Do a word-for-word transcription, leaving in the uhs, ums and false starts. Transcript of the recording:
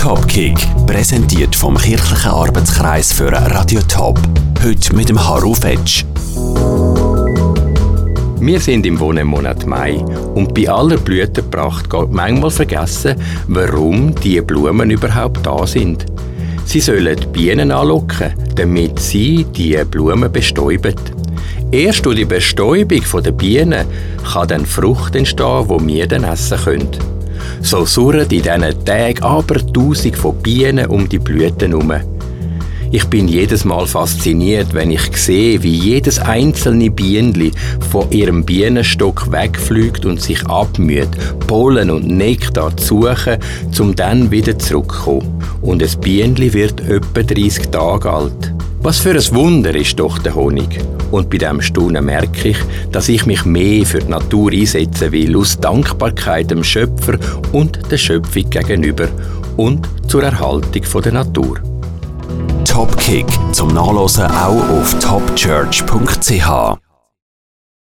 Topkick, präsentiert vom kirchlichen Arbeitskreis für Radio Top. Heute mit dem Harro Fetsch. Wir sind im Wonnemonat Mai und bei aller Blütenpracht geht manchmal vergessen, warum diese Blumen überhaupt da sind. Sie sollen die Bienen anlocken, damit sie diese Blumen bestäuben. Erst durch die Bestäubung der Bienen kann dann Frucht entstehen, die wir dann essen können. So surren in diesen Tagen aber tausend von Bienen um die Blüten herum. Ich bin jedes Mal fasziniert, wenn ich sehe, wie jedes einzelne Bienenli von ihrem Bienenstock wegfliegt und sich abmüht, Pollen und Nektar zu suchen, um dann wieder zurückzukommen. Und ein Bienenli wird etwa dreissig Tage alt. Was für ein Wunder ist doch der Honig. Und bei diesem Staunen merke ich, dass ich mich mehr für die Natur einsetzen will, aus Dankbarkeit dem Schöpfer und der Schöpfung gegenüber und zur Erhaltung der Natur. Topkick zum Nachlesen auch auf top church punkt c h.